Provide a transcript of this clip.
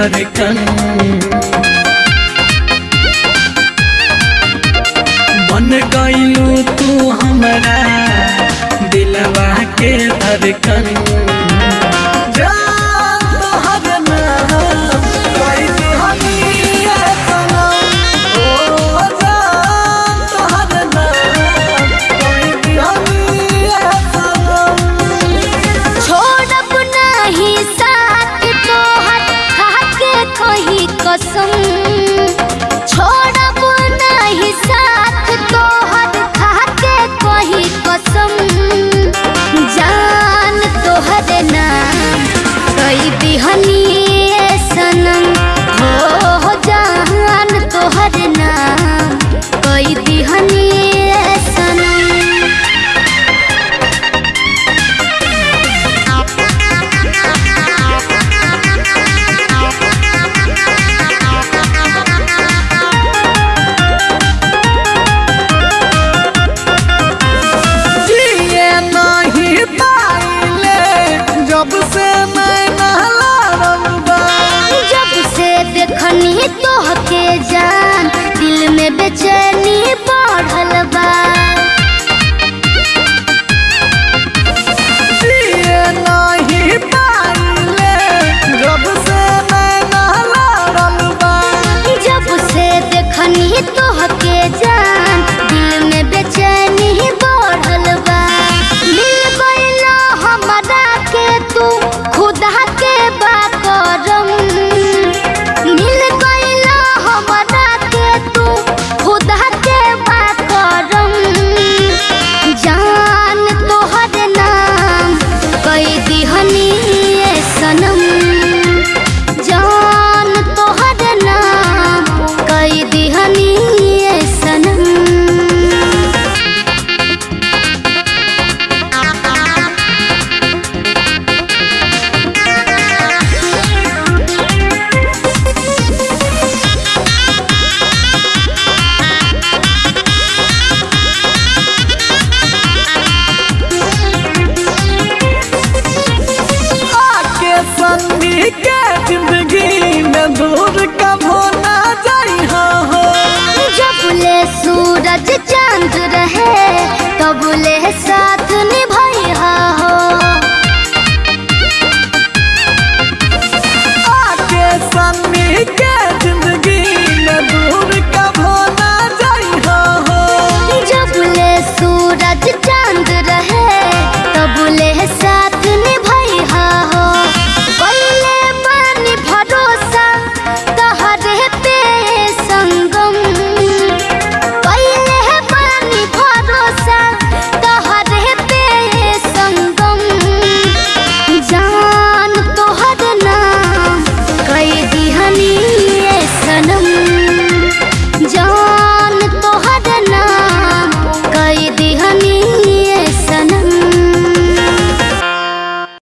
धड़कन बन गइलू तू हमरा दिलवा के धड़कन। छोड़ब नहीं साथ तोहर खाके कही कसम जान तोहर नाम कई बिहनी सनम हो जान तोहर नाम कई बिहनी सनम। देखनी तोहके जान दिल में बेचैनी बढ़ल बा। नहीं पाइले जब से मैं लड़ल बा। जब से देखनी तोहके जान